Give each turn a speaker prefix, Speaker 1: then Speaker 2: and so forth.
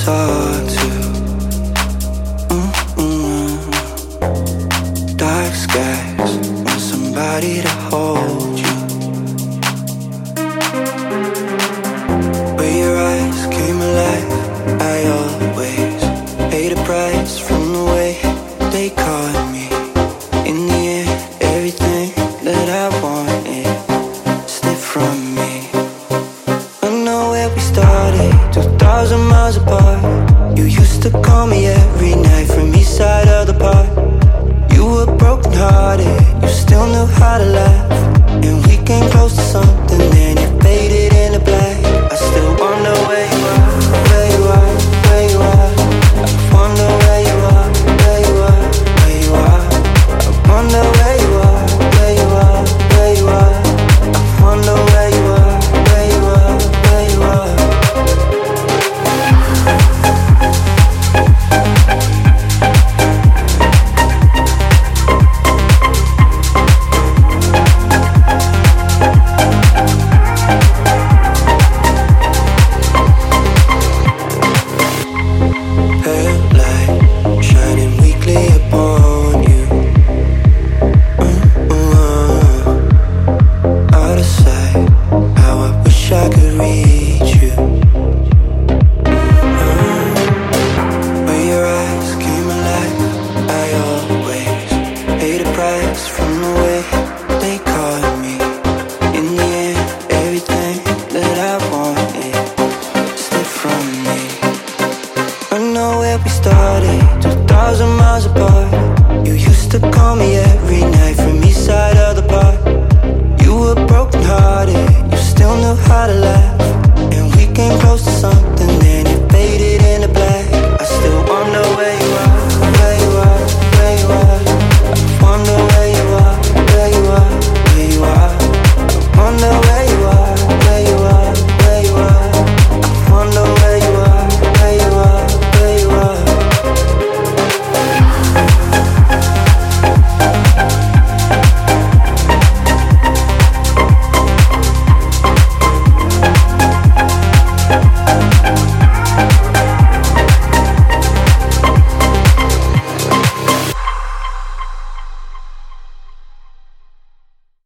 Speaker 1: talk to. Dark skies, want somebody to hold you. Where your eyes came alive, I always paid a price from the way they caught me. In the end, everything that I wanted slipped from me. I know where we started, 2,000 miles apart. You used to call me every night from each side of the park. You were broken hearted, you still knew how to laugh, and we came close to something